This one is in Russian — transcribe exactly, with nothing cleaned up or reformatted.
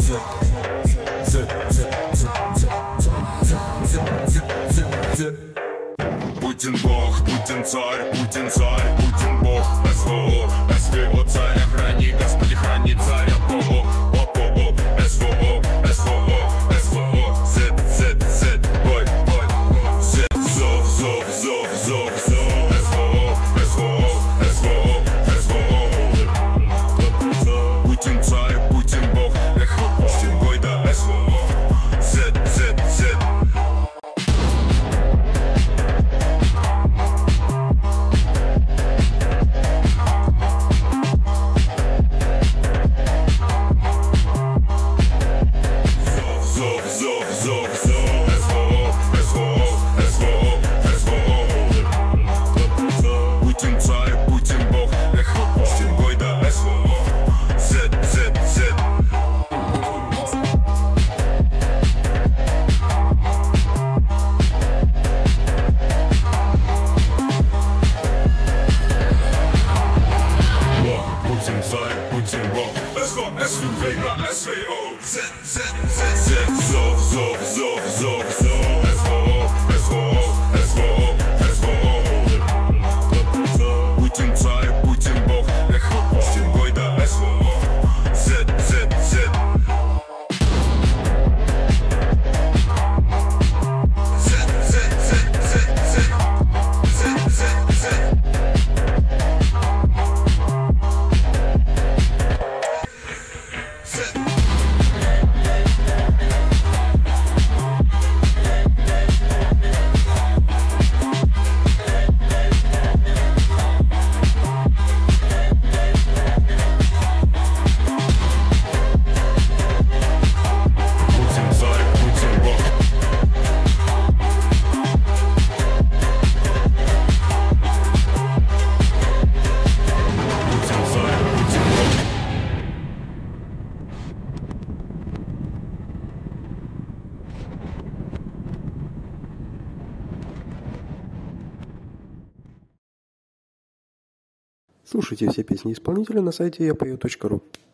Путин бог, Путин царь, Путин царь, Путин бог, СВО, СВО, царя храни, Господи храни царя, ОО, ОПО, СВО, СВО, СВО, Z, Z, Z, бой, бой, Z, зов, зов, зов, зов, зов, СВО, СВО, СВО, СВО, Путин царь, Путин бог, Путин бой, да, СВО, Z, Z, Z. Слушайте все песни исполнителя на сайте я пою точка ру.